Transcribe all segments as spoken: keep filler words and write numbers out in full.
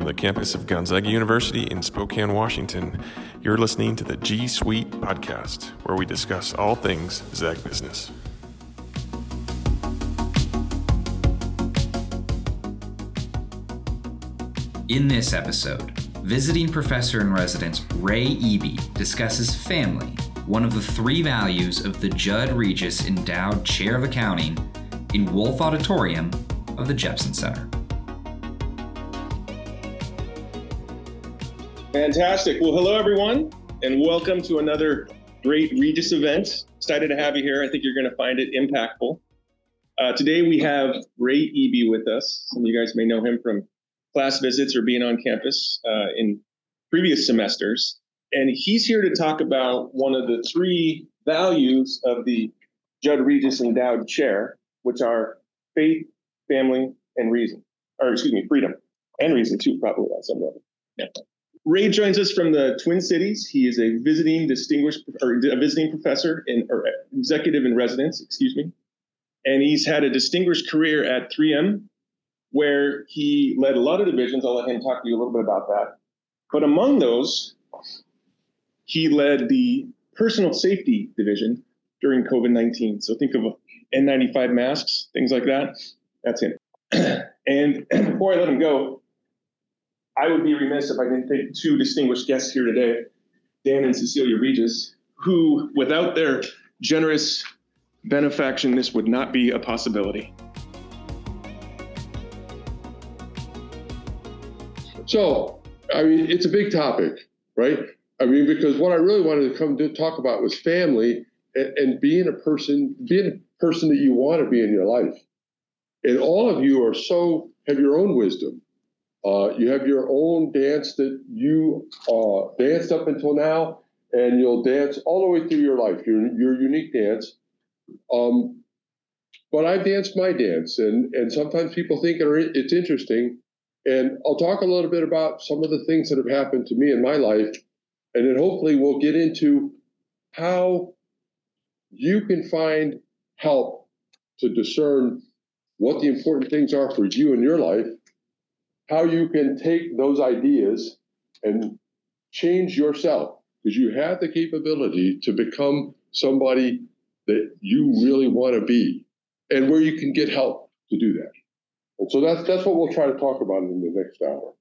From the campus of Gonzaga University in Spokane, Washington, you're listening to the G Suite podcast, where we discuss all things Zag business. In this episode, visiting professor in residence Ray Eby discusses family, one of the three values of the Judd Regis Endowed Chair of Accounting in Wolf Auditorium of the Jepson Center. Fantastic. Well, hello, everyone, and welcome to another great Regis event. Excited to have you here. I think you're going to find it impactful. Uh, today, we have Ray Eby with us. Some of you guys may know him from class visits or being on campus uh, in previous semesters. And he's here to talk about one of the three values of the Judd Regis Endowed Chair, which are faith, family, and reason. Or excuse me, freedom and reason, too, probably on some level. Yeah. Ray joins us from the Twin Cities. He is a visiting distinguished or a visiting professor in or executive in residence, excuse me. And he's had a distinguished career at three M, where he led a lot of divisions. I'll let him talk to you a little bit about that. But among those, he led the personal safety division during COVID nineteen. So think of N ninety-five masks, things like that. That's him. And before I let him go, I would be remiss if I didn't thank two distinguished guests here today, Dan and Cecilia Regis, who, without their generous benefaction, this would not be a possibility. So, I mean, it's a big topic, right? I mean, because what I really wanted to come to talk about was family and, and being a person, being a person that you want to be in your life. And all of you are so, have your own wisdom. Uh, you have your own dance that you uh, danced up until now, and you'll dance all the way through your life, your, your unique dance. Um, but I've danced my dance, and, and sometimes people think it's interesting. And I'll talk a little bit about some of the things that have happened to me in my life, and then hopefully we'll get into how you can find help to discern what the important things are for you in your life, how you can take those ideas and change yourself, because you have the capability to become somebody that you really want to be, and where you can get help to do that. And so that's that's what we'll try to talk about in the next hour.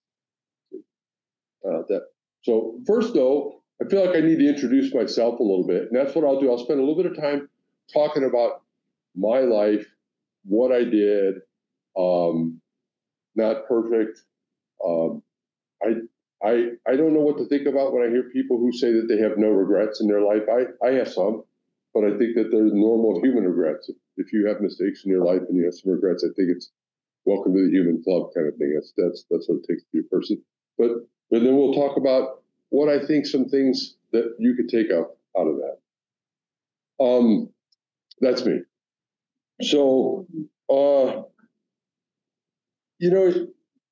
Uh, that. So first, though, I feel like I need to introduce myself a little bit, and that's what I'll do. I'll spend a little bit of time talking about my life, what I did. Um, not perfect. Um, I I I don't know what to think about when I hear people who say that they have no regrets in their life. I, I have some, but I think that there's normal human regrets. If, if you have mistakes in your life and you have some regrets, I think it's welcome to the human club kind of thing. That's that's that's what it takes to be a person. But but then we'll talk about what I think some things that you could take out out of that. Um, that's me. So uh, you know,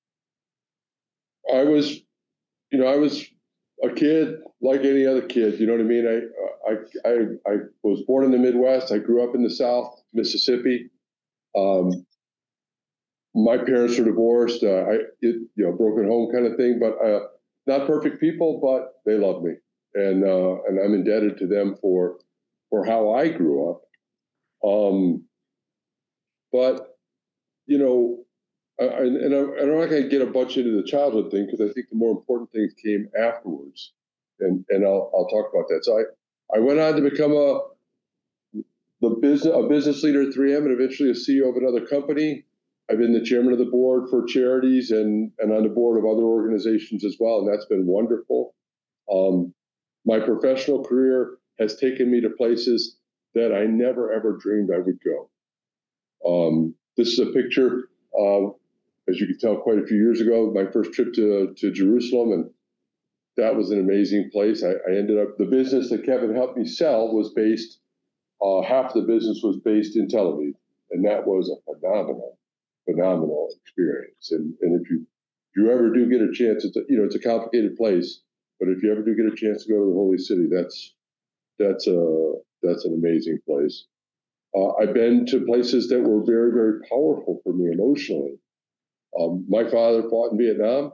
I was, you know, I was a kid like any other kid. You know what I mean? I I I, I was born in the Midwest. I grew up in the South, Mississippi. Um, my parents were divorced. Uh, I, it, you know, broken home kind of thing. But uh, not perfect people, but they love me, and uh, and I'm indebted to them for for how I grew up. Um, but you know. I, and I, I'm not going to get a bunch into the childhood thing, because I think the more important things came afterwards, and and I'll I'll talk about that. So I, I went on to become a the business a business leader at three M, and eventually a C E O of another company. I've been the chairman of the board for charities and and on the board of other organizations as well, and that's been wonderful. Um, my professional career has taken me to places that I never ever dreamed I would go. Um, this is a picture. Uh, As you can tell, quite a few years ago, my first trip to, to Jerusalem, and that was an amazing place. I, I ended up, the business that Kevin helped me sell was based, uh, half the business was based in Tel Aviv, and that was a phenomenal, phenomenal experience. And and if you if you ever do get a chance, it's a, you know, it's a complicated place, but if you ever do get a chance to go to the Holy City, that's that's a that's an amazing place. Uh, I've been to places that were very, very powerful for me emotionally. Um, my father fought in Vietnam,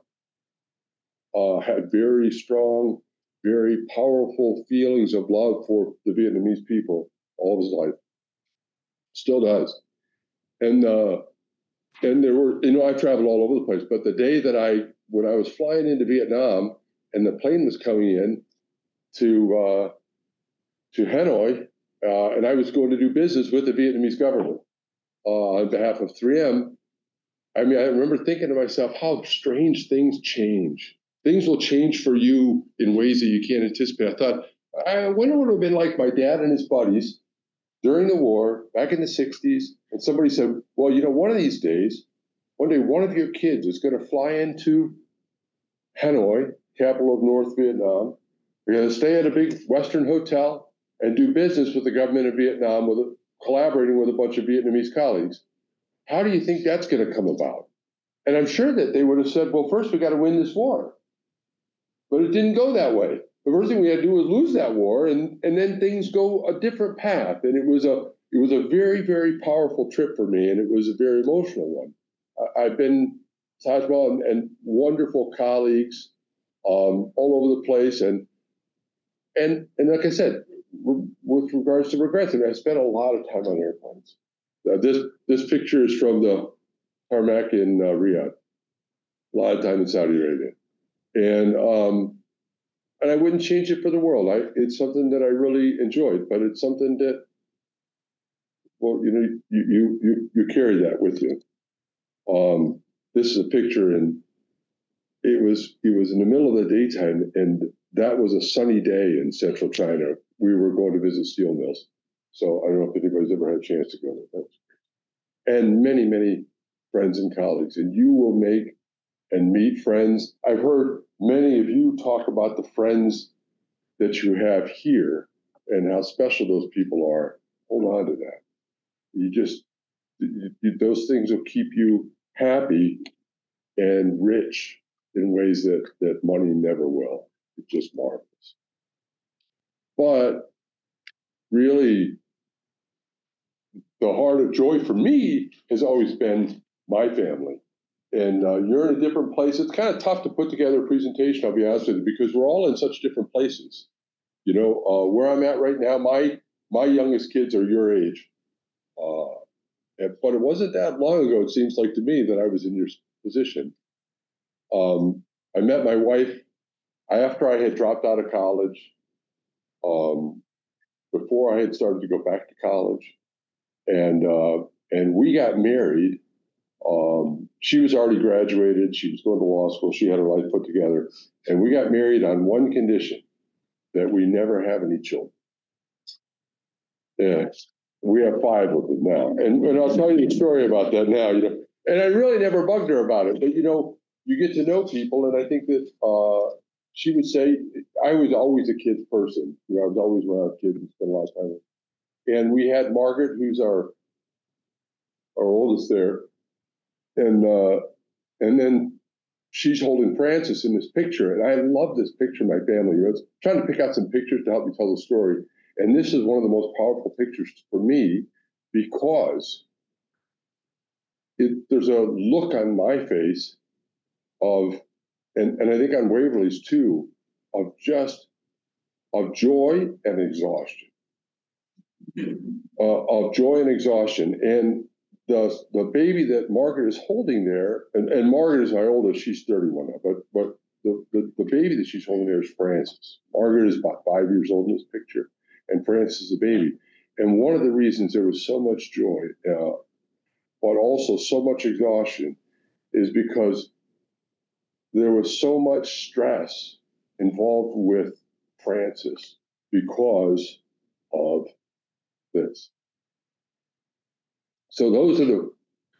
uh, had very strong, very powerful feelings of love for the Vietnamese people all of his life. Still does. And uh, and there were, you know, I traveled all over the place, but the day that I, when I was flying into Vietnam and the plane was coming in to uh, to Hanoi, uh, and I was going to do business with the Vietnamese government uh, on behalf of three M. I mean, I remember thinking to myself, how strange things change. Things will change for you in ways that you can't anticipate. I thought, I wonder what it would have been like my dad and his buddies during the war, back in the sixties, and somebody said, well, you know, one of these days, one day, one of your kids is going to fly into Hanoi, capital of North Vietnam. They're going to stay at a big Western hotel and do business with the government of Vietnam, with a, collaborating with a bunch of Vietnamese colleagues. How do you think that's going to come about? And I'm sure that they would have said, well, first we got to win this war. But it didn't go that way. The first thing we had to do was lose that war, and, and then things go a different path. And it was a it was a very, very powerful trip for me, and it was a very emotional one. I, I've been Taj Mahal and, and wonderful colleagues um, all over the place, and and and like I said, w- with regards to regrets, I mean, I spent a lot of time on airplanes. Uh, this this picture is from the tarmac in uh, Riyadh. A lot of time in Saudi Arabia, and um, and I wouldn't change it for the world. I it's something that I really enjoyed, but it's something that, well, you know, you you you, you carry that with you. Um, this is a picture, and it was it was in the middle of the daytime, and that was a sunny day in central China. We were going to visit steel mills, so I don't know if anybody's ever had a chance to go there. And many, many friends and colleagues, and you will make and meet friends. I've heard many of you talk about the friends that you have here and how special those people are. Hold on to that. You just, you, you, those things will keep you happy and rich in ways that, that money never will. It's just marvelous. But really, the heart of joy for me has always been my family. And uh, you're in a different place. It's kind of tough to put together a presentation, I'll be honest with you, because we're all in such different places. You know, uh, where I'm at right now, my my youngest kids are your age. Uh, and, but it wasn't that long ago, it seems like to me, that I was in your position. Um, I met my wife after I had dropped out of college, um, before I had started to go back to college. And uh, and we got married. Um, she was already graduated. She was going to law school. She had her life put together. And we got married on one condition, that we never have any children. Yeah, we have five of them now. And, and I'll tell you a story about that now. You know, and I really never bugged her about it. But, you know, you get to know people. And I think that uh, she would say, I was always a kid's person. You know, I was always around kids and spent a lot of time with them. And we had Margaret, who's our, our oldest there. And uh, and then she's holding Francis in this picture. And I love this picture of my family. You know, it's trying to pick out some pictures to help me tell the story. And this is one of the most powerful pictures for me, because it, there's a look on my face of, and, and I think on Waverly's too, of just, of joy and exhaustion. Uh, of joy and exhaustion. And the the baby that Margaret is holding there, and, and Margaret is my oldest, she's thirty-one now, but but the, the, the baby that she's holding there is Francis. Margaret is about five years old in this picture, and Francis is a baby. And one of the reasons there was so much joy, uh, but also so much exhaustion, is because there was so much stress involved with Francis because of this. So those are the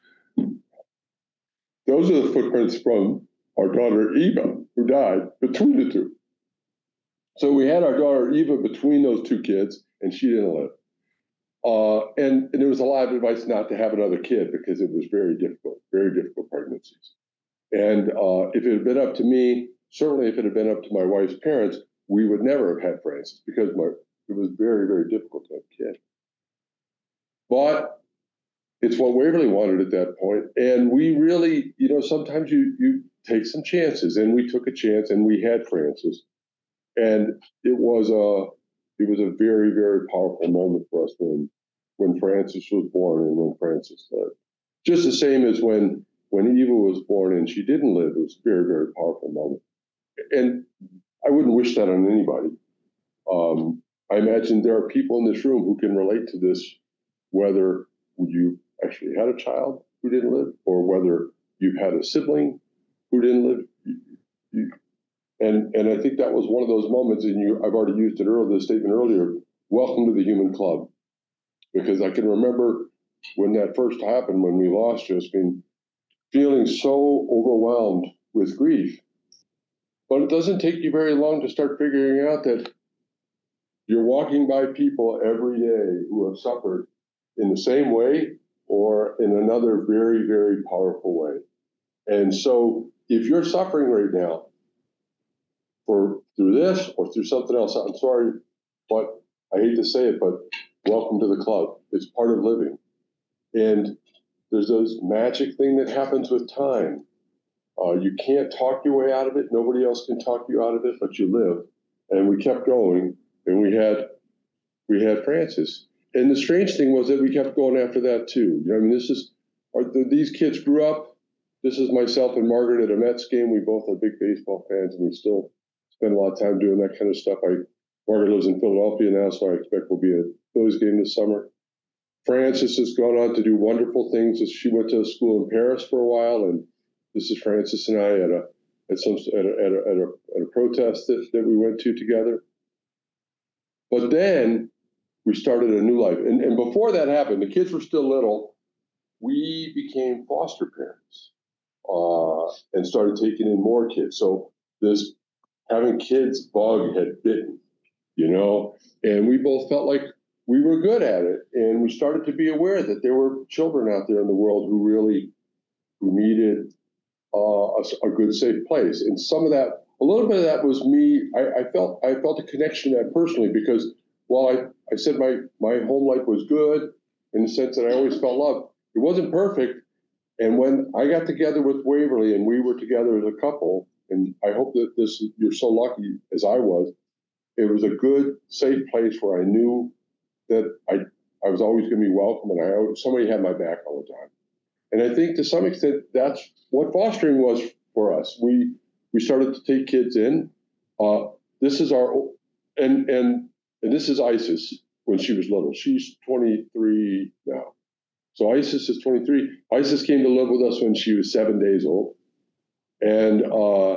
those are the footprints from our daughter Eva, who died between the two. So we had our daughter Eva between those two kids, and she didn't live. Uh, and, and there was a lot of advice not to have another kid because it was very difficult, very difficult pregnancies. And uh, if it had been up to me, certainly if it had been up to my wife's parents, we would never have had Francis, because my, it was very, very difficult to have a kid. But it's what Waverly wanted at that point. And we really, you know, sometimes you, you take some chances, and we took a chance, and we had Francis. And it was a, it was a very, very powerful moment for us when, when Francis was born and when Francis lived. Just the same as when, when Eva was born and she didn't live, it was a very, very powerful moment. And I wouldn't wish that on anybody. Um, I imagine there are people in this room who can relate to this, whether you actually had a child who didn't live, or whether you had a sibling who didn't live. You, you, and and I think that was one of those moments, and you, I've already used it earlier, the statement earlier, welcome to the human club. Because I can remember when that first happened, when we lost Josephine, feeling so overwhelmed with grief. But it doesn't take you very long to start figuring out that you're walking by people every day who have suffered in the same way or in another very, very powerful way. And so if you're suffering right now for through this or through something else, I'm sorry, but I hate to say it, but welcome to the club. It's part of living. And there's this magic thing that happens with time. Uh, you can't talk your way out of it. Nobody else can talk you out of it, but you live. And we kept going, and we had we had Francis. And the strange thing was that we kept going after that too. You know, I mean, this is are the, these kids grew up. This is myself and Margaret at a Mets game. We both are big baseball fans, and we still spend a lot of time doing that kind of stuff. I Margaret lives in Philadelphia now, so I expect we'll be at a Phillies game this summer. Francis has gone on to do wonderful things. She went to school in Paris for a while, and this is Francis and I at a at some at a, at a, at a, at a protest that, that we went to together. But then we started a new life, and and before that happened, the kids were still little. We became foster parents uh, and started taking in more kids. So this having kids bug had bitten, you know, and we both felt like we were good at it, and we started to be aware that there were children out there in the world who really who needed uh, a, a good, safe place. And some of that, a little bit of that was me. I, I felt I felt a connection to that personally, because while I, I said my, my home life was good in the sense that I always felt loved, it wasn't perfect. And when I got together with Waverly and we were together as a couple, and I hope that this you're so lucky as I was, it was a good, safe place where I knew that I I was always going to be welcome, and I somebody had my back all the time. And I think to some extent that's what fostering was for us. We we started to take kids in. Uh, this is our and and and this is Isis when she was little. She's twenty-three now. So Isis is twenty-three. Isis came to live with us when she was seven days old, and uh,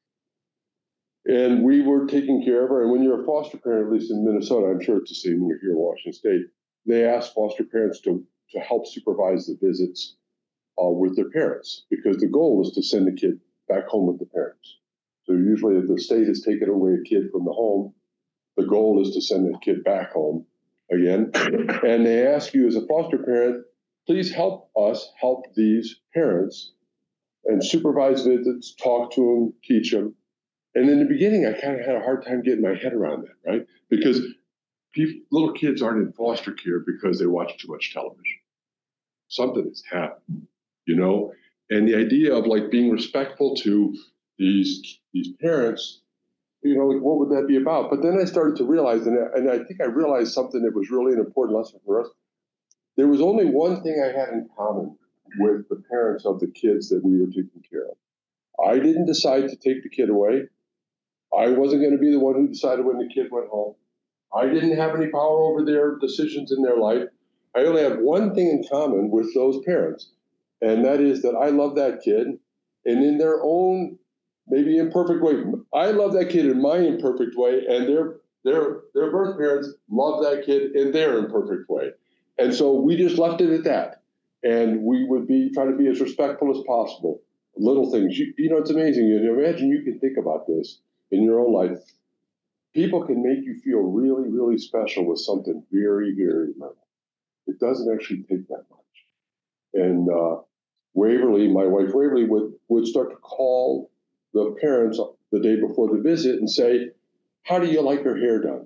and we were taking care of her. And when you're a foster parent, at least in Minnesota, I'm sure it's the same when you're here in Washington State, they ask foster parents to, to help supervise the visits uh, with their parents, because the goal is to send the kid back home with the parents. So usually if the state has taken away a kid from the home, the goal is to send the kid back home again. And they ask you as a foster parent, please help us help these parents and supervise visits, talk to them, teach them. And in the beginning, I kind of had a hard time getting my head around that, right? Because people, little kids aren't in foster care because they watch too much television. Something has happened, you know? And the idea of like being respectful to these these parents, you know, like what would that be about? But then I started to realize, and I, and I think I realized something that was really an important lesson for us. There was only one thing I had in common with the parents of the kids that we were taking care of. I didn't decide to take the kid away. I wasn't going to be the one who decided when the kid went home. I didn't have any power over their decisions in their life. I only have one thing in common with those parents, and that is that I love that kid, and in their own, maybe imperfect way, I love that kid in my imperfect way, and their their their birth parents love that kid in their imperfect way. And so we just left it at that, and we would be trying to be as respectful as possible. Little things, you, you know, it's amazing. You imagine you can think about this in your own life. People can make you feel really, really special with something very, very little. It doesn't actually take that much. And uh, Waverly, my wife Waverly, would, would start to call the parents the day before the visit and say, how do you like her hair done?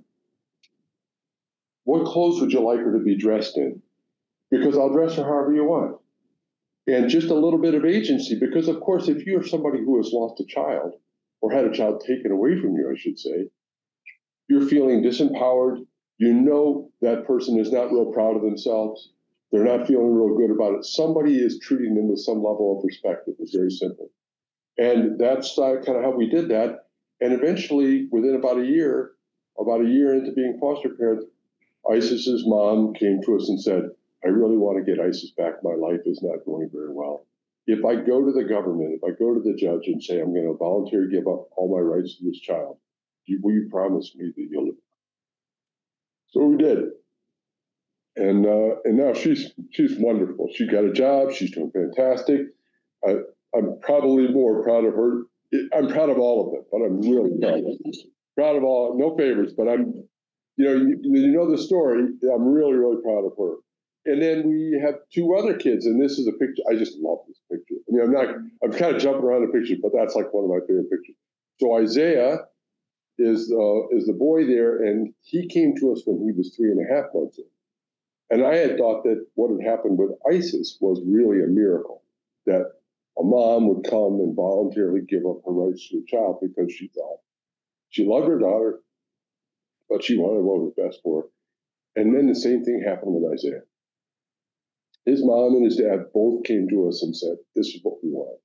What clothes would you like her to be dressed in? Because I'll dress her however you want. and just a little bit of agency. Because, of course, if you're somebody who has lost a child or had a child taken away from you, I should say, you're feeling disempowered. You know that person is not real proud of themselves. They're not feeling real good about it. Somebody is treating them with some level of respect. It was very simple. And that's uh, kind of how we did that. And eventually, within about a year, about a year into being foster parents, Isis's mom came to us and said, I really want to get Isis back. My life is not going very well. If I go to the government, if I go to the judge and say, I'm going to voluntarily give up all my rights to this child, you, will you promise me that you'll live? So we did. And uh, and now she's she's wonderful. She got a job. She's doing fantastic. I, I'm probably more proud of her. I'm proud of all of them, but I'm really proud of them. Proud of all, no favorites, but I'm, you know, you, you know the story. I'm really, really proud of her. And then we have two other kids, and this is a picture. I just love this picture. I mean, I'm not, I'm kind of jumping around the pictures, but that's like one of my favorite pictures. So Isaiah is uh, is the boy there, and he came to us when he was three and a half months old. And I had thought that what had happened with Isis was really a miracle, that a mom would come and voluntarily give up her rights to a child because she thought she loved her daughter, but she wanted what was best for her. And then the same thing happened with Isaiah. His mom and his dad both came to us and said, this is what we want.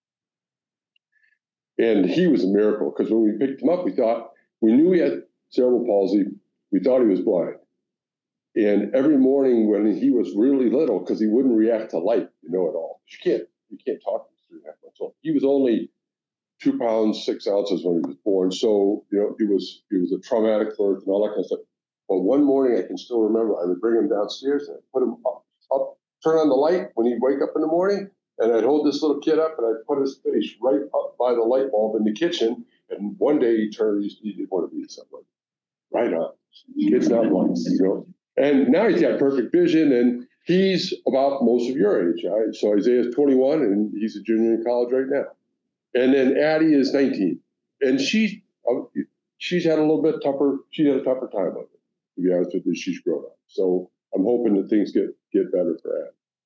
And he was a miracle, because when we picked him up, we thought, we knew he had cerebral palsy. We thought he was blind. And every morning when he was really little, because he wouldn't react to light, you know, at all. You can't, you can't talk to him three and a half months old. He was only two pounds, six ounces when he was born. So, you know, it was, it was a traumatic birth and all that kind of stuff. But one morning I can still remember, I would bring him downstairs and I'd put him up, up, turn on the light when he'd wake up in the morning. And I'd hold this little kid up and I'd put his face right up by the light bulb in the kitchen. And one day he turned, he didn't want to be something. Right on. Kid's not blind, you know. And now he's got perfect vision, and he's about most of your age. Right? So Isaiah's twenty-one, and he's a junior in college right now. And then Addie is nineteen, and she, she's had a little bit tougher, she had a tougher time with it, to be honest with you. She's grown up. So I'm hoping that things get, get better for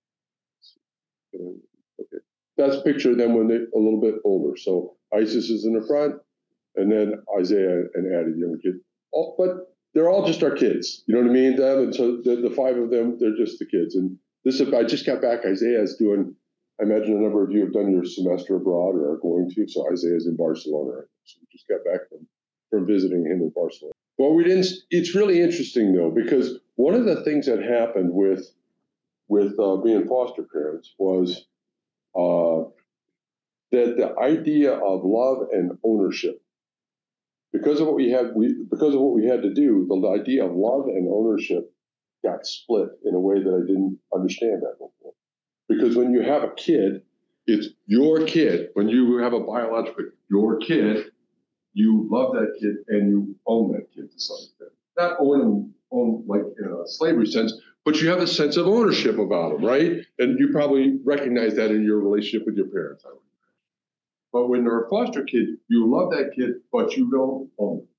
Addie. Okay. That's a picture of them when they're a little bit older. So Isis is in the front, and then Isaiah and Addie, the younger kid. Oh, but they're all just our kids, you know what I mean? Them, and so the, the five of them, they're just the kids. And this, I just got back. Isaiah's doing, I imagine a number of you have done your semester abroad or are going to. So Isaiah's in Barcelona right now. So we just got back from, from visiting him in Barcelona. Well, we didn't, it's really interesting though, because one of the things that happened with, with uh, being foster parents was uh, that the idea of love and ownership, Because of what we had, we because of what we had to do, the idea of love and ownership got split in a way that I didn't understand that before. Because when you have a kid, it's your kid. When you have a biological, your kid, you love that kid and you own that kid to some extent. Not own them, own like in a slavery sense, but you have a sense of ownership about them, right? And you probably recognize that in your relationship with your parents. I would. But when they're a foster kid, you love that kid, but you don't own them.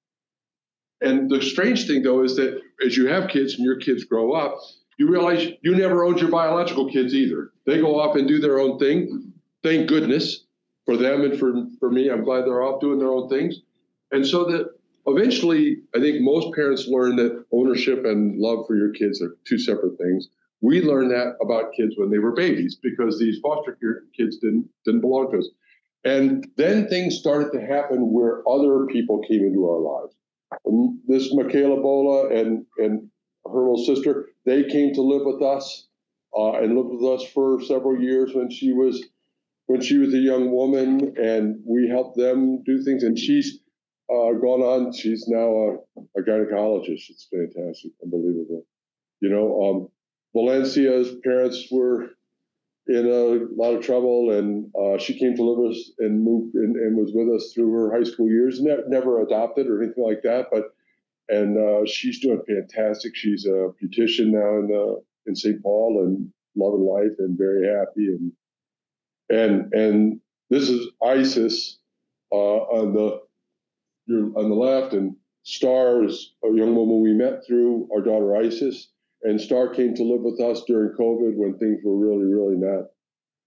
And the strange thing, though, is that as you have kids and your kids grow up, you realize you never owned your biological kids either. They go off and do their own thing. Thank goodness for them and for, for me. I'm glad they're off doing their own things. And so that eventually, I think most parents learn that ownership and love for your kids are two separate things. We learned that about kids when they were babies because these foster kids didn't didn't belong to us. And then things started to happen where other people came into our lives. And this Michaela Bola and, and her little sister, they came to live with us uh, and lived with us for several years when she was when she was a young woman, and we helped them do things. And she's uh, gone on. She's now a, a gynecologist. It's fantastic, unbelievable. You know, um, Valencia's parents were in a lot of trouble, and uh, she came to live with us and moved and, and was with us through her high school years. Ne- never adopted or anything like that, but and uh, she's doing fantastic. She's a beautician now in uh, in Saint Paul and loving life and very happy. And and and this is Isis uh, on the on the left, and Star is a young woman we met through our daughter Isis. And Star came to live with us during COVID when things were really, really not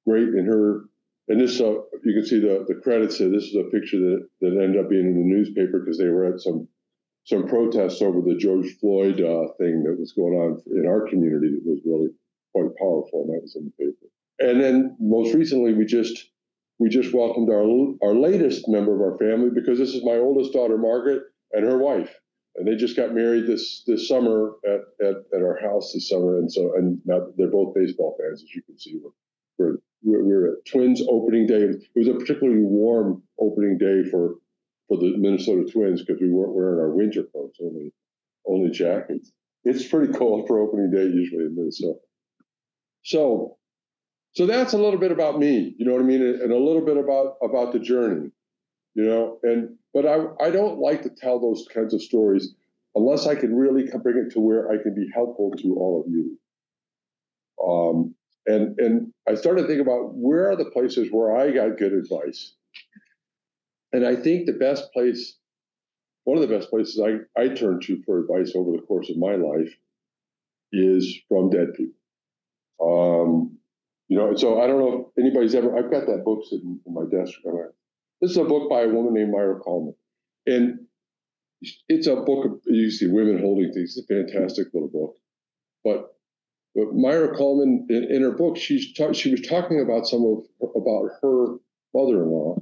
great. And her, and this, uh, you can see the, the credits here. This is a picture that, that ended up being in the newspaper because they were at some some protests over the George Floyd uh, thing that was going on in our community that was really quite powerful, and that was in the paper. And then most recently, we just we just welcomed our our latest member of our family, because this is my oldest daughter, Margaret, and her wife, and they just got married this this summer at at, at our house this summer, and so and now they're both baseball fans, as you can see. We're we're, we're at Twins opening day. It was a particularly warm opening day for. for the Minnesota Twins, because we weren't wearing our winter coats, only only jackets. It's pretty cold for opening day usually in Minnesota. So, so that's a little bit about me, you know what I mean, and a little bit about about the journey, you know. And but I I don't like to tell those kinds of stories unless I can really bring it to where I can be helpful to all of you. Um, and and I started thinking about where are the places where I got good advice. And I think the best place, one of the best places I, I turn to for advice over the course of my life is from dead people. Um, you know, so I don't know if anybody's ever, I've got that book sitting in my desk. This is a book by a woman named Myra Coleman. And it's a book of, you see women holding things. It's a fantastic little book. But, but Myra Coleman, in, in her book, she's ta- she was talking about some of, about her mother-in-law.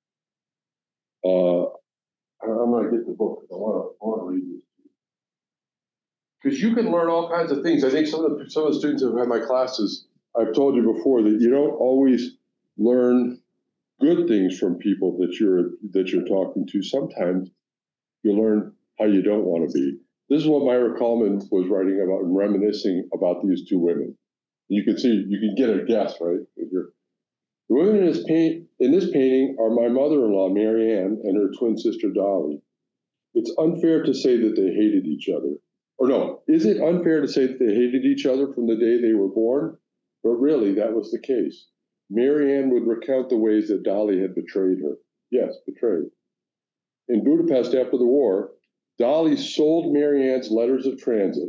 Uh, I'm going to get the book because I want to I want to read this. Because you can learn all kinds of things. I think some of the some of the students who have had my classes, I've told you before that you don't always learn good things from people that you're that you're talking to. Sometimes you learn how you don't want to be. This is what Myra Coleman was writing about and reminiscing about these two women. You can see, you can get a guess, right? If you're, the women in this, paint, in this painting are my mother-in-law, Mary Ann, and her twin sister, Dolly. It's unfair to say that they hated each other. Or no, is it unfair to say that they hated each other from the day they were born? But really, that was the case. Mary Ann would recount the ways that Dolly had betrayed her. Yes, betrayed. In Budapest after the war, Dolly sold Mary Ann's letters of transit.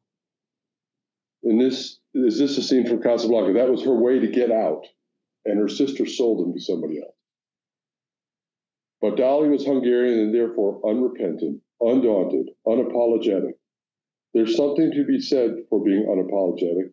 And this, is this a scene from Casablanca? That was her way to get out. And her sister sold them to somebody else. But Dolly was Hungarian and therefore unrepentant, undaunted, unapologetic. There's something to be said for being unapologetic.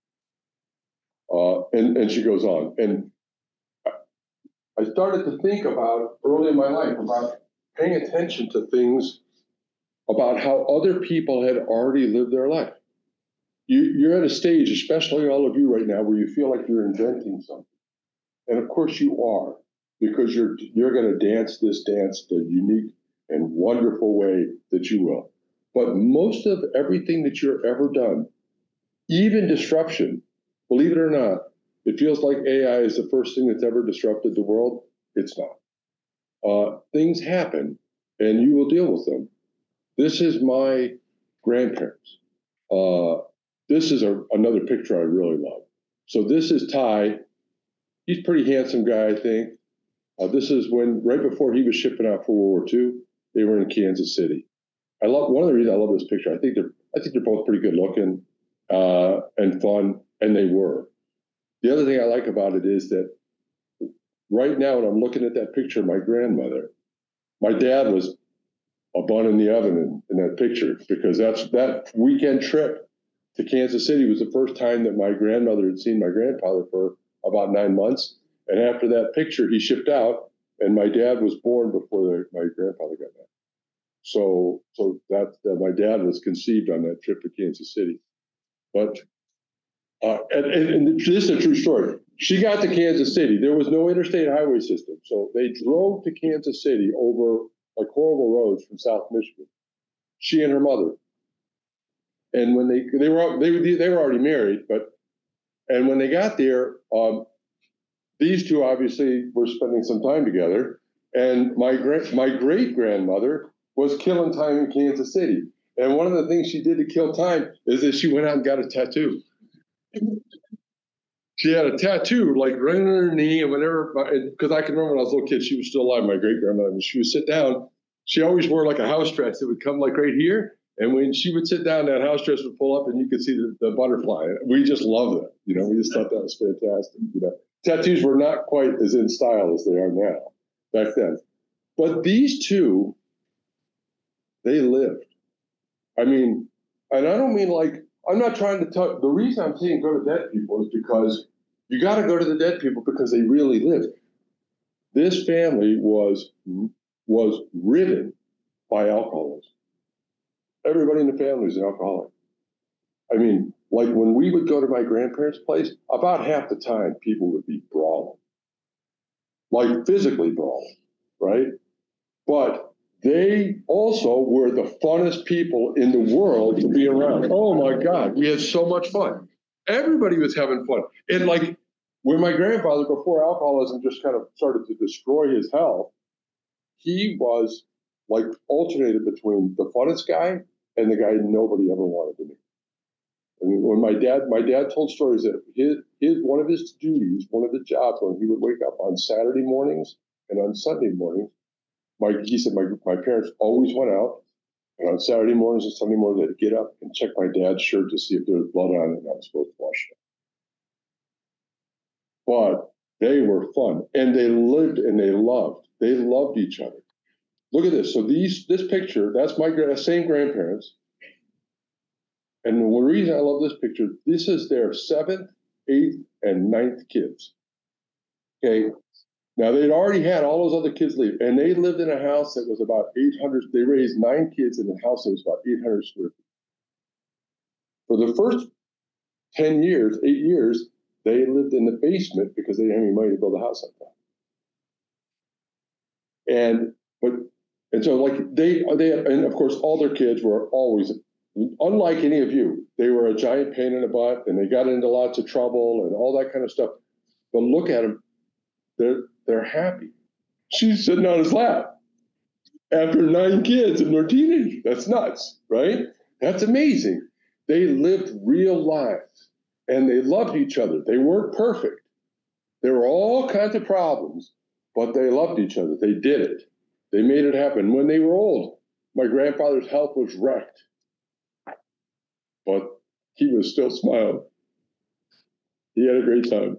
Uh, and, and she goes on. And I started to think about, early in my life, about paying attention to things about how other people had already lived their life. You, you're at a stage, especially all of you right now, where you feel like you're inventing something. And of course you are, because you're you're going to dance this dance the unique and wonderful way that you will. But most of everything that you're ever done, even disruption, believe it or not, it feels like A I is the first thing that's ever disrupted the world. It's not. Uh, things happen, and you will deal with them. This is my grandparents. Uh, this is a, another picture I really love. So this is Ty. He's a pretty handsome guy, I think. Uh, this is when, right before he was shipping out for World War Two, they were in Kansas City. I love, one of the reasons I love this picture, I think they're, I think they're both pretty good looking uh, and fun, and they were. The other thing I like about it is that right now, when I'm looking at that picture of my grandmother, my dad was a bun in the oven in, in that picture, because that's that weekend trip to Kansas City was the first time that my grandmother had seen my grandfather for about nine months. And after that picture, he shipped out, and my dad was born before the, my grandfather got back. So, so that, that my dad was conceived on that trip to Kansas City. But, uh, and, and, and this is a true story. She got to Kansas City. There was no interstate highway system. So they drove to Kansas City over like horrible roads from South Michigan. She and her mother. And when they, they were, they, they were already married, but, and when they got there, um, these two obviously were spending some time together, and my great my great grandmother was killing time in Kansas City. And one of the things she did to kill time is that she went out and got a tattoo. She had a tattoo like right on her knee, and whenever, because I can remember when I was a little kid, she was still alive, my great grandmother. When she would sit down, she always wore like a house dress that would come like right here. And when she would sit down, that house dress would pull up, and you could see the, the butterfly. We just loved it, you know. We just thought that was fantastic, you know. tattoos were not quite as in style as they are now back then. But these two, they lived. I mean, and I don't mean like, I'm not trying to tell, the reason I'm saying go to dead people is because you got to go to the dead people because they really lived. This family was was riven by alcoholism. Everybody in the family is an alcoholic. I mean, like when we would go to my grandparents' place, about half the time people would be brawling, like physically brawling, right? But they also were the funnest people in the world to be around. Oh my God, we had so much fun. Everybody was having fun. And like when my grandfather, before alcoholism just kind of started to destroy his health, he was like alternated between the funnest guy and the guy nobody ever wanted to meet. I mean, when my dad, my dad told stories that his, his, one of his duties, one of the jobs when he would wake up on Saturday mornings and on Sunday mornings, my, he said my, my parents always went out, and on Saturday mornings and Sunday mornings, they'd get up and check my dad's shirt to see if there was blood on it, and I was supposed to wash it. But they were fun, and they lived and they loved. They loved each other. Look at this. So these, this picture, that's my same grandparents. And the reason I love this picture, this is their seventh, eighth, and ninth kids. Okay. Now they'd already had all those other kids leave, and they lived in a house that was about eight hundred. They raised nine kids in a house that was about eight hundred square feet. For the first ten years, eight years, they lived in the basement because they didn't have any money to build a house like that. And but and so like they they and of course all their kids were always, unlike any of you, they were a giant pain in the butt, and they got into lots of trouble and all that kind of stuff. But look at them, they're they're happy. She's sitting on his lap after nine kids and they're teenagers. That's nuts, right? That's amazing. They lived real lives and they loved each other. They weren't perfect. There were all kinds of problems, but they loved each other. They did it. They made it happen. When they were old, my grandfather's health was wrecked, but he was still smiling. He had a great time.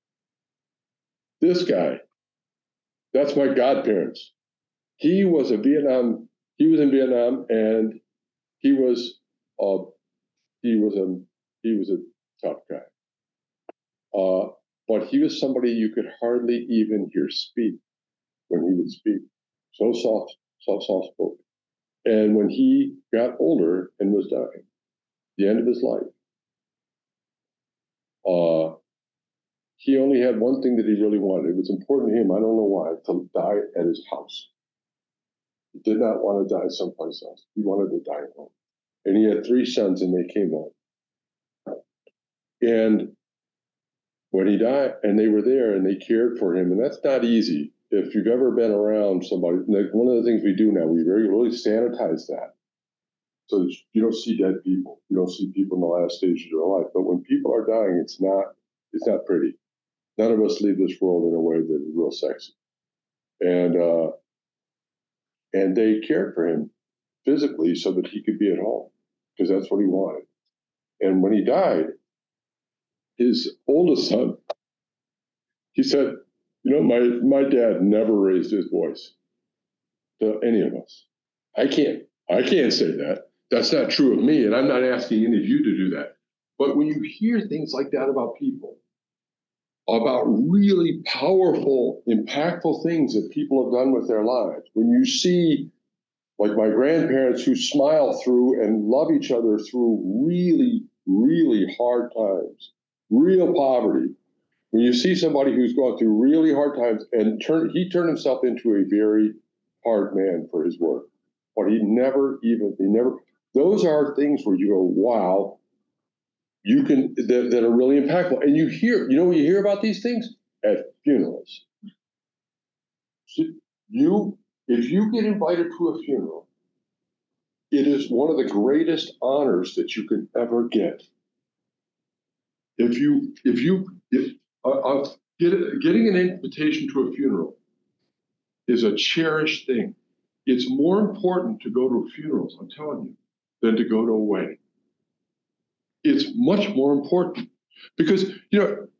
This guy, that's my godparents. He was a Vietnam, he was in Vietnam, and he was uh, he was a he was a tough guy. Uh, but he was somebody you could hardly even hear speak when he would speak. So soft, soft, soft spoken. And when he got older and was dying, the end of his life, uh, he only had one thing that he really wanted. It was important to him, I don't know why, to die at his house. He did not want to die someplace else. He wanted to die at home. And he had three sons, and they came home. And when he died, and they were there, and they cared for him, and that's not easy. If you've ever been around somebody, like one of the things we do now, we very really sanitize that. So that you don't see dead people. You don't see people in the last stage of their life. But when people are dying, it's not, it's not pretty. None of us leave this world in a way that is real sexy. And uh, and they cared for him physically so that he could be at home, because that's what he wanted. And when he died, his oldest son, he said, you know, my, my dad never raised his voice to any of us. I can't, I can't say that. That's not true of me, and I'm not asking any of you to do that. But when you hear things like that about people, about really powerful, impactful things that people have done with their lives, when you see, like my grandparents who smile through and love each other through really, really hard times, real poverty, when you see somebody who's gone through really hard times and turn, he turned himself into a very hard man for his work, but he never even, he never, those are things where you go, wow, you can, that, that are really impactful. And you hear, you know, when you hear about these things at funerals. So you, if you get invited to a funeral, it is one of the greatest honors that you can ever get. If you, if you, if, uh, uh, get, getting an invitation to a funeral is a cherished thing. It's more important to go to funerals, I'm telling you, than to go to a wedding. It's much more important because, you know,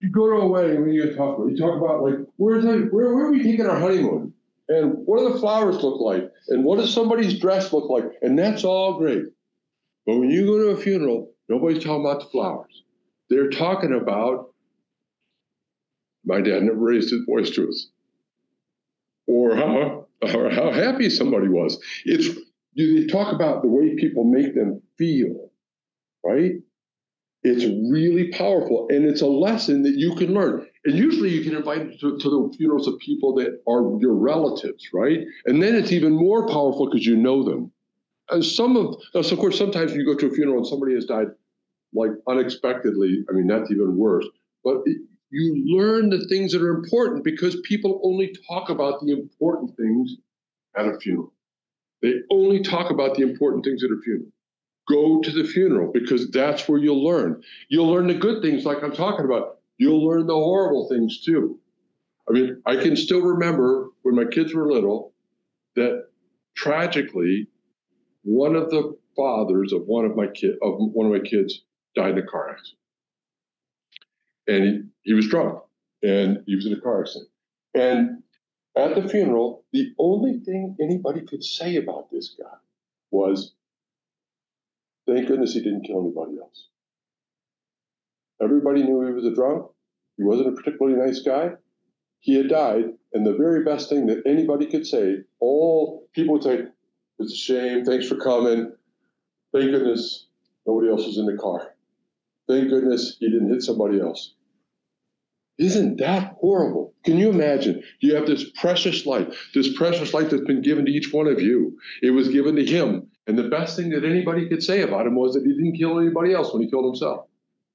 you go to a wedding, what are you going to talk about? You talk about, like, where's the, where, where are we taking our honeymoon? And what do the flowers look like? And what does somebody's dress look like? And that's all great. But when you go to a funeral, nobody's talking about the flowers. They're talking about, my dad never raised his voice to us. Or how, or how happy somebody was. It's, you talk about the way people make them feel, right? It's really powerful, and it's a lesson that you can learn. And usually you can invite to, to the funerals of people that are your relatives, right? And then it's even more powerful because you know them. And some of, so of course, sometimes you go to a funeral and somebody has died like unexpectedly. I mean, that's even worse. But it, you learn the things that are important because people only talk about the important things at a funeral. They only talk about the important things at a funeral. Go to the funeral because that's where you'll learn. You'll learn the good things like I'm talking about. You'll learn the horrible things too. I mean, I can still remember when my kids were little that tragically, one of the fathers of one of my kid of one of my kids died in a car accident. And he, he was drunk and he was in a car accident. And at the funeral, the only thing anybody could say about this guy was, thank goodness he didn't kill anybody else. Everybody knew he was a drunk. He wasn't a particularly nice guy. He had died, and the very best thing that anybody could say, all people would say, it's a shame, thanks for coming. Thank goodness nobody else was in the car. Thank goodness he didn't hit somebody else. Isn't that horrible? Can you imagine? You have this precious life, this precious life that's been given to each one of you. It was given to him. And the best thing that anybody could say about him was that he didn't kill anybody else when he killed himself.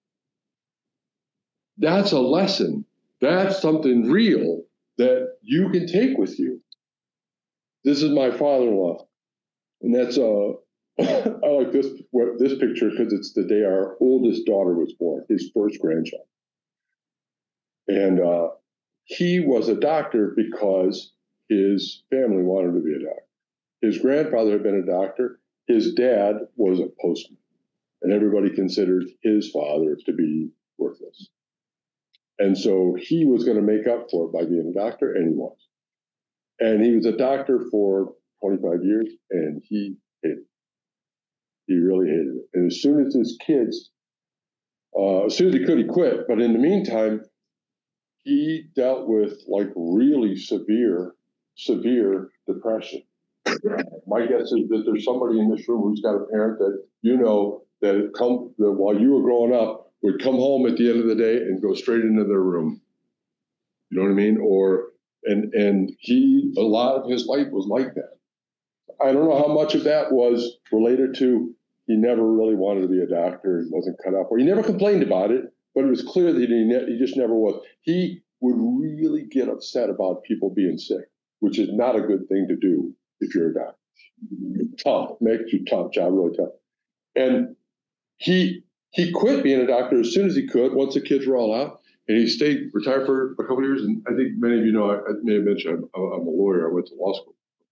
That's a lesson. That's something real that you can take with you. This is my father-in-law. And that's, uh, I like this, this picture because it's the day our oldest daughter was born, his first grandchild. And uh, he was a doctor because his family wanted to be a doctor. His grandfather had been a doctor. His dad was a postman. And everybody considered his father to be worthless. And so he was going to make up for it by being a doctor, and he was. And he was a doctor for twenty-five years, and he hated it. He really hated it. And as soon as his kids, uh, as soon as he could, he quit. But in the meantime, he dealt with like really severe, severe depression. My guess is that there's somebody in this room who's got a parent that you know that come that while you were growing up would come home at the end of the day and go straight into their room. You know what I mean? Or and and he a lot of his life was like that. I don't know how much of that was related to he never really wanted to be a doctor. He wasn't cut out for it. He never complained about it, but it was clear that he ne- he just never was. He would really get upset about people being sick, which is not a good thing to do if you're a doctor. Tough, makes you tough, job really tough. And he he quit being a doctor as soon as he could, once the kids were all out, and he stayed retired for a couple of years. And I think many of you know, I, I may have mentioned I'm, I'm a lawyer. I went to law school.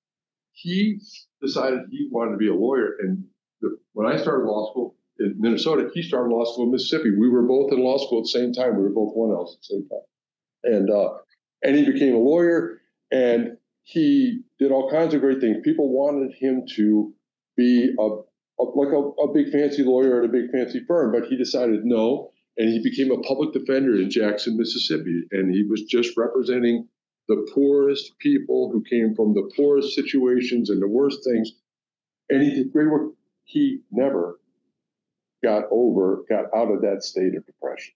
He decided he wanted to be a lawyer. And the, when I started law school in Minnesota, he started law school in Mississippi. We were both in law school at the same time. We were both one else at the same time. And uh, and he became a lawyer, and he did all kinds of great things. People wanted him to be a, a like a, a big fancy lawyer at a big fancy firm, but he decided no, and he became a public defender in Jackson, Mississippi, and he was just representing the poorest people who came from the poorest situations and the worst things, and he did great work. He never got over, got out of that state of depression.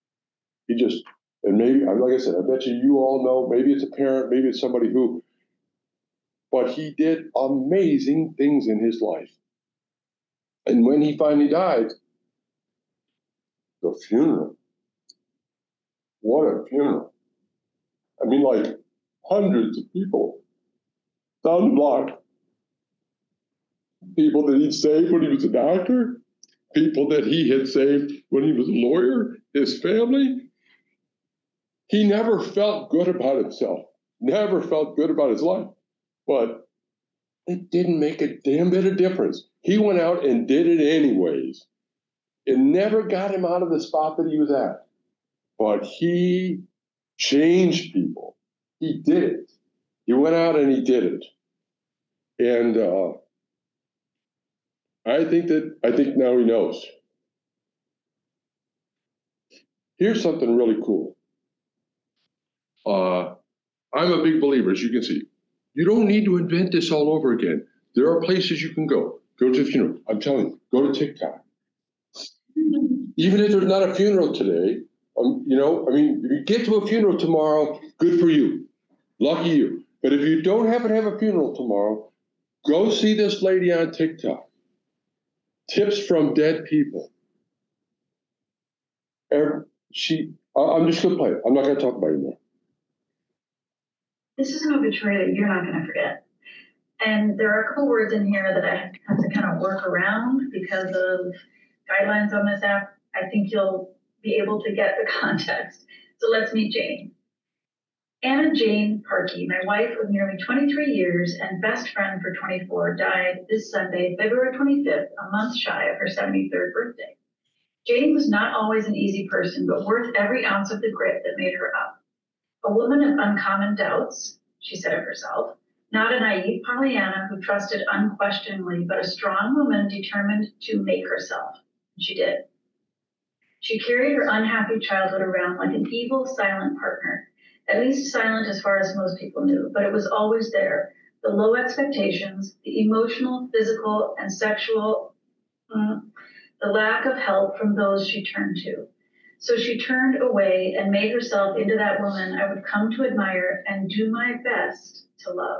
He just, and maybe, like I said, I bet you you all know, maybe it's a parent, maybe it's somebody who, but he did amazing things in his life. And when he finally died, the funeral, what a funeral. I mean, like hundreds of people down the block. People that he'd saved when he was a doctor, people that he had saved when he was a lawyer, his family. He never felt good about himself, never felt good about his life, but it didn't make a damn bit of difference. He went out and did it anyways. It never got him out of the spot that he was at. but he changed people. He did it. He went out and he did it. And uh, I think that, I think now he knows. Here's something really cool. Uh, I'm a big believer, as you can see. You don't need to invent this all over again. There are places you can go. Go to a funeral. I'm telling you, go to TikTok. Even if there's not a funeral today, um, you know, I mean, if you get to a funeral tomorrow, good for you. Lucky you. But if you don't happen to have a funeral tomorrow, go see this lady on TikTok. Tips from dead people. Every, she, I'm just going to play it. I'm not going to talk about it anymore. This is an obituary that you're not going to forget. And there are a couple words in here that I have to kind of work around because of guidelines on this app. I think you'll be able to get the context. So let's meet Jane. Anna Jane Parkey, my wife of nearly twenty-three years and best friend for twenty-four, died this Sunday, February twenty-fifth, a month shy of her seventy-third birthday. Jane was not always an easy person, but worth every ounce of the grit that made her up. A woman of uncommon doubts, she said of herself, not a naive Pollyanna who trusted unquestioningly, but a strong woman determined to make herself. And she did. She carried her unhappy childhood around like an evil, silent partner, at least silent as far as most people knew, but it was always there. The low expectations, the emotional, physical, and sexual, mm, the lack of help from those she turned to. So she turned away and made herself into that woman I would come to admire and do my best to love.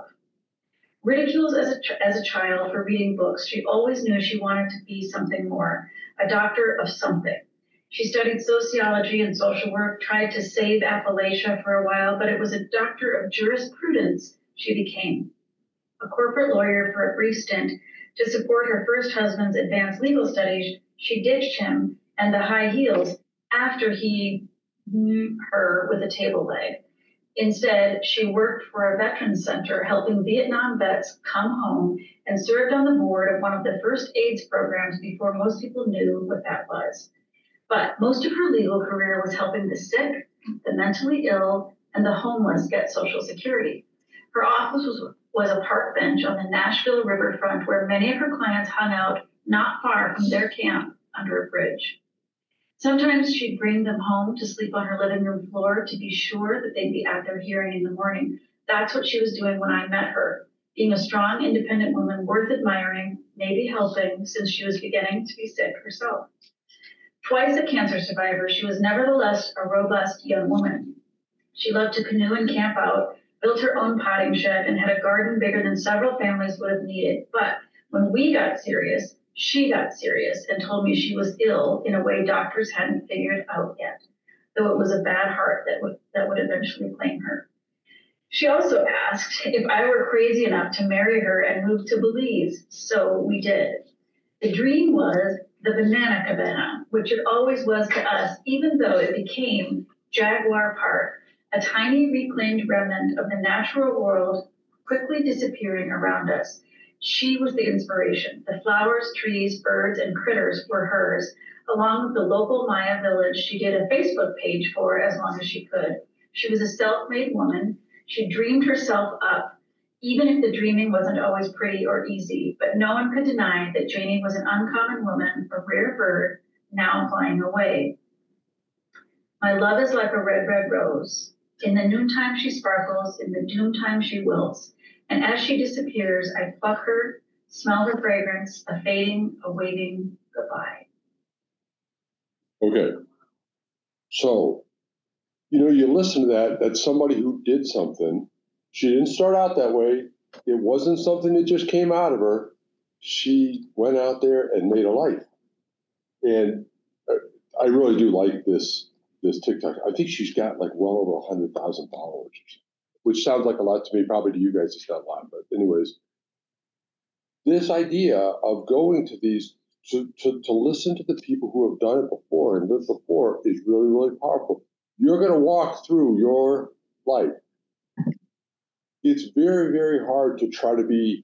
Ridiculed as a, as a child for reading books, she always knew she wanted to be something more, a doctor of something. She studied sociology and social work, tried to save Appalachia for a while, but it was a doctor of jurisprudence she became. A corporate lawyer for a brief stint to support her first husband's advanced legal studies, she ditched him and the high heels after he knew her with a table leg. Instead, she worked for a veterans center helping Vietnam vets come home and served on the board of one of the first AIDS programs before most people knew what that was. But most of her legal career was helping the sick, the mentally ill, and the homeless get Social Security. Her office was, was a park bench on the Nashville riverfront where many of her clients hung out not far from their camp under a bridge. Sometimes she'd bring them home to sleep on her living room floor to be sure that they'd be at their hearing in the morning. That's what she was doing when I met her, being a strong, independent woman worth admiring, maybe helping, since she was beginning to be sick herself. Twice a cancer survivor, she was nevertheless a robust young woman. She loved to canoe and camp out, built her own potting shed, and had a garden bigger than several families would have needed. But when we got serious, she got serious and told me she was ill in a way doctors hadn't figured out yet, though it was a bad heart that would, that would eventually claim her. She also asked if I were crazy enough to marry her and move to Belize, so we did. The dream was the Banana Cabana, which it always was to us, even though it became Jaguar Park, a tiny reclaimed remnant of the natural world quickly disappearing around us. She was the inspiration. The flowers, trees, birds, and critters were hers, along with the local Maya village she did a Facebook page for as long as she could. She was a self-made woman. She dreamed herself up, even if the dreaming wasn't always pretty or easy, but no one could deny that Janie was an uncommon woman, a rare bird, now flying away. My love is like a red, red rose. In the noontime she sparkles, in the doontime she wilts, and as she disappears, I pluck her, smell her fragrance, a fading, a waving goodbye. Okay. So, you know, you listen to that, that's somebody who did something. She didn't start out that way. It wasn't something that just came out of her. She went out there and made a life. And I really do like this, this TikTok. I think she's got like well over one hundred thousand followers, which sounds like a lot to me. Probably to you guys it's not a lot. But anyways, this idea of going to these, to, to, to listen to the people who have done it before and lived before is really, really powerful. You're going to walk through your life. It's very, very hard to try to be,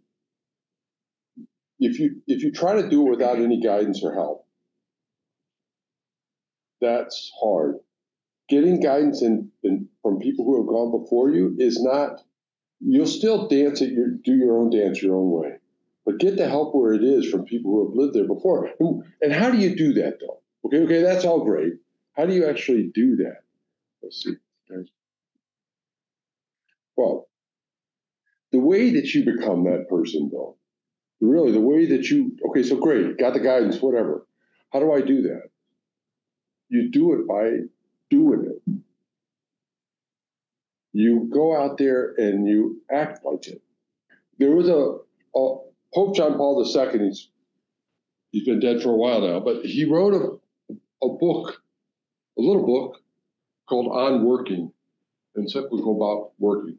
if you if you try to do it without any guidance or help, that's hard. getting guidance in, in, from people who have gone before you is not, you'll still dance at your, do your own dance your own way. But get the help where it is from people who have lived there before. And, and how do you do that, though? Okay, okay, that's all great. How do you actually do that? Let's see. Well, the way that you become that person, though, really the way that you, okay, so great, got the guidance, whatever. How do I do that? You do it by doing it. You go out there and you act like it. There was a, a Pope John Paul the Second, he's, he's been dead for a while now, but he wrote a, a book, a little book called On Working, and simply go about working.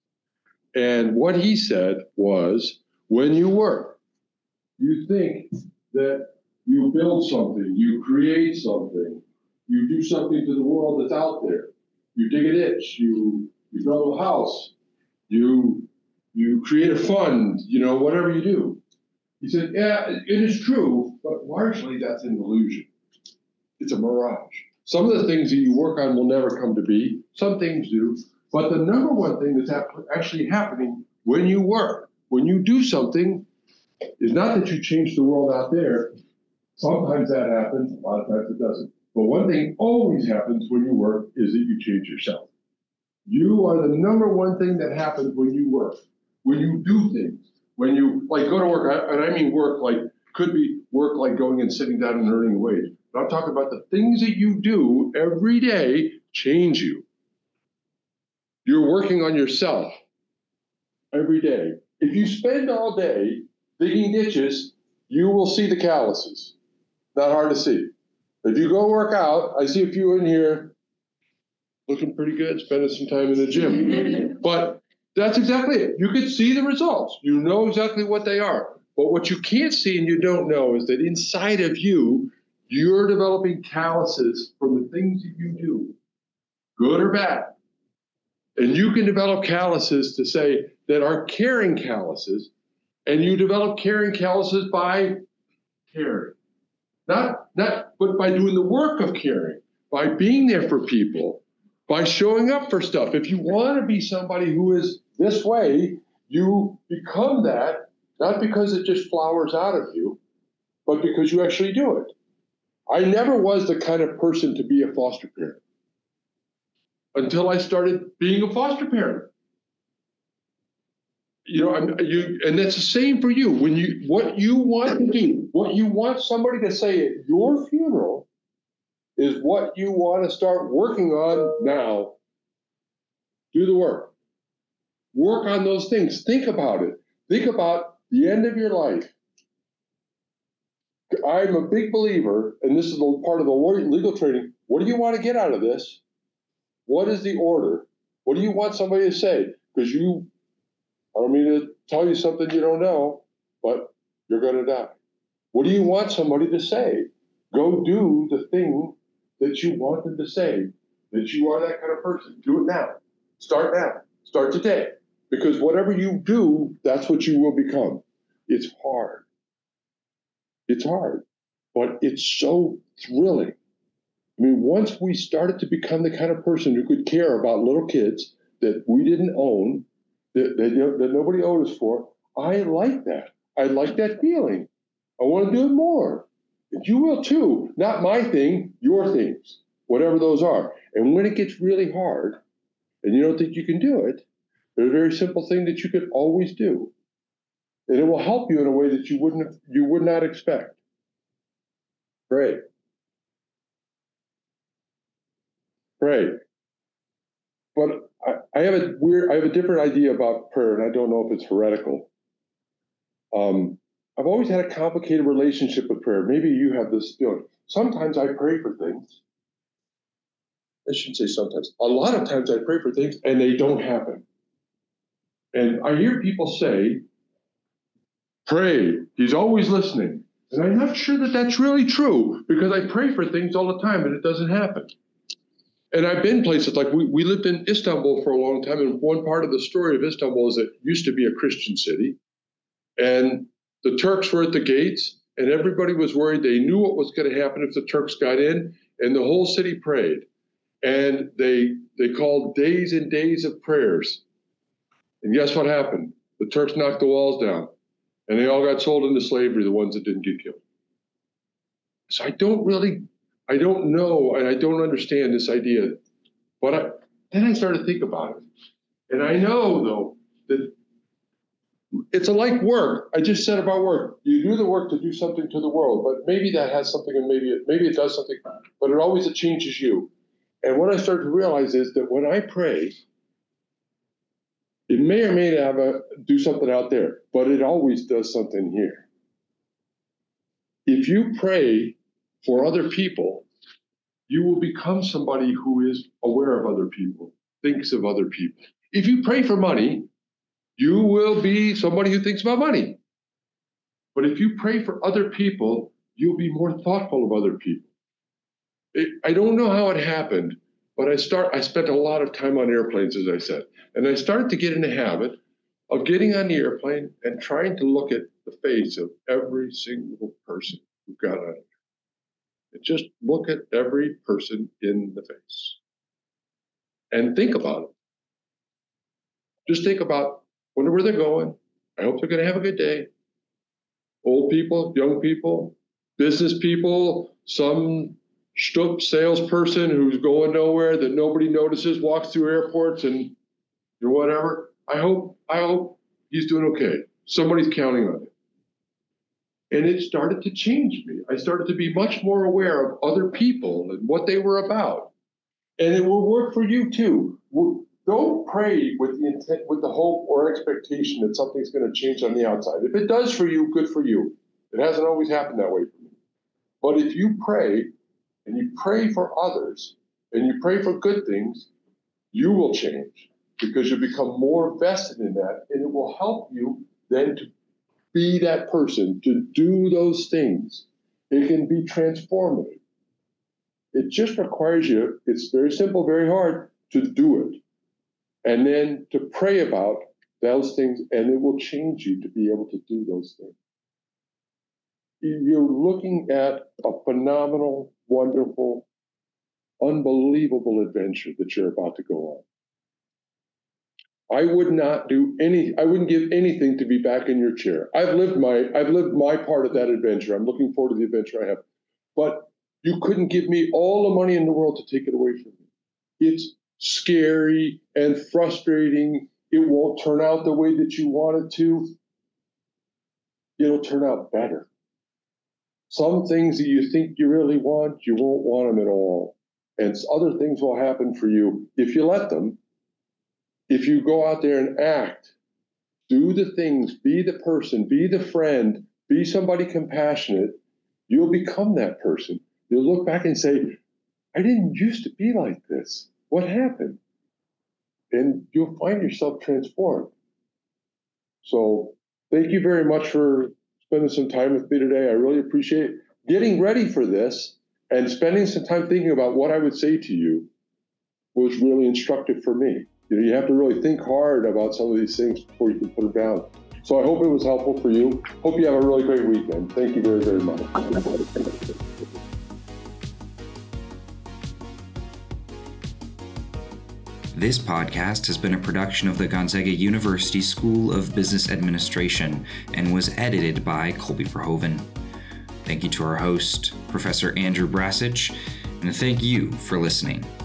And what he said was, when you work, you think that you build something, you create something, you do something to the world that's out there. You dig a ditch, you, you build a house, you, you create a fund, you know, whatever you do. He said, yeah, it is true, but largely that's an illusion. It's a mirage. Some of the things that you work on will never come to be. Some things do. But the number one thing that's actually happening when you work, when you do something, is not that you change the world out there. Sometimes that happens, a lot of times it doesn't. But one thing always happens when you work is that you change yourself. You are the number one thing that happens when you work, when you do things, when you like go to work, and I mean work like, could be work like going and sitting down and earning a wage. But I'm talking about the things that you do every day change you. You're working on yourself every day. If you spend all day digging ditches, you will see the calluses. Not hard to see. If you go work out, I see a few in here looking pretty good, spending some time in the gym. But that's exactly it. You can see the results. You know exactly what they are. But what you can't see and you don't know is that inside of you, you're developing calluses from the things that you do, good or bad. And you can develop calluses to say that are caring calluses, and you develop caring calluses by caring. Not, not, but by doing the work of caring, by being there for people, by showing up for stuff. If you want to be somebody who is this way, you become that, not because it just flowers out of you, but because you actually do it. I never was the kind of person to be a foster parent until I started being a foster parent. You know, I'm, you, and that's the same for you. When you, what you want to do, what you want somebody to say at your funeral is what you want to start working on now. Do the work. Work on those things. Think about it. Think about the end of your life. I'm a big believer, and this is part of the legal training. What do you want to get out of this? What is the order? What do you want somebody to say? Because you, I don't mean to tell you something you don't know, but you're going to die. What do you want somebody to say? Go do the thing that you want them to say, that you are that kind of person. Do it now. Start now. Start today. Because whatever you do, that's what you will become. It's hard. It's hard, but it's so thrilling. I mean, once we started to become the kind of person who could care about little kids that we didn't own, that, that, that nobody owed us for, I like that. I like that feeling. I want to do it more. And you will too. Not my thing, your things, whatever those are. And when it gets really hard, and you don't think you can do it, there's a very simple thing that you could always do. And it will help you in a way that you wouldn't, you would not expect. Pray. Pray. But I, I have a weird, I have a different idea about prayer, and I don't know if it's heretical. Um, I've always had a complicated relationship with prayer. Maybe you have this feeling. Sometimes I pray for things. I shouldn't say sometimes. A lot of times I pray for things and they don't happen. And I hear people say, pray, he's always listening. And I'm not sure that that's really true, because I pray for things all the time and it doesn't happen. And I've been places like we, we lived in Istanbul for a long time. And one part of the story of Istanbul is it used to be a Christian city. And the Turks were at the gates and everybody was worried. They knew what was going to happen if the Turks got in, and the whole city prayed. And they they called days and days of prayers. And guess what happened? The Turks knocked the walls down, and they all got sold into slavery, the ones that didn't get killed. So I don't really, I don't know, and I don't understand this idea. But I, then I started to think about it. And I know, though, that it's a like work. I just said about work. You do the work to do something to the world, but maybe that has something, and maybe it, maybe it does something, but it always it changes you. And what I started to realize is that when I pray, it may or may not have a, do something out there, but it always does something here. If you pray for other people, you will become somebody who is aware of other people, thinks of other people. If you pray for money, you will be somebody who thinks about money. But if you pray for other people, you'll be more thoughtful of other people. It, I don't know how it happened, but I start. I spent a lot of time on airplanes, as I said, and I started to get in the habit of getting on the airplane and trying to look at the face of every single person who got on it. And just look at every person in the face and think about it. Just think about where they're going. I hope they're going to have a good day. Old people, young people, business people, some shtup salesperson who's going nowhere that nobody notices, walks through airports and or whatever. I hope, I hope he's doing okay. Somebody's counting on it. And it started to change me. I started to be much more aware of other people and what they were about. And it will work for you too. Don't pray with the intent, with the hope or expectation that something's going to change on the outside. If it does for you, good for you. It hasn't always happened that way for me. But if you pray, and you pray for others, and you pray for good things, you will change because you become more vested in that, and it will help you then to be that person, to do those things. It can be transformative. It just requires you, it's very simple, very hard, to do it. And then to pray about those things, and it will change you to be able to do those things. You're looking at a phenomenal, wonderful, unbelievable adventure that you're about to go on. I would not do any, I wouldn't give anything to be back in your chair. I've lived my, I've lived my part of that adventure. I'm looking forward to the adventure I have. But you couldn't give me all the money in the world to take it away from me. It's scary and frustrating. It won't turn out the way that you want it to. It'll turn out better. Some things that you think you really want, you won't want them at all. And other things will happen for you if you let them. If you go out there and act, do the things, be the person, be the friend, be somebody compassionate, you'll become that person. You'll look back and say, I didn't used to be like this. What happened? And you'll find yourself transformed. So thank you very much for spending some time with me today. I really appreciate getting ready for this and spending some time thinking about what I would say to you was really instructive for me. You know, you have to really think hard about some of these things before you can put them down. So I hope it was helpful for you. Hope you have a really great weekend. Thank you very, very much. This podcast has been a production of the Gonzaga University School of Business Administration and was edited by Colby Verhoeven. Thank you to our host, Professor Andrew Brasich, and thank you for listening.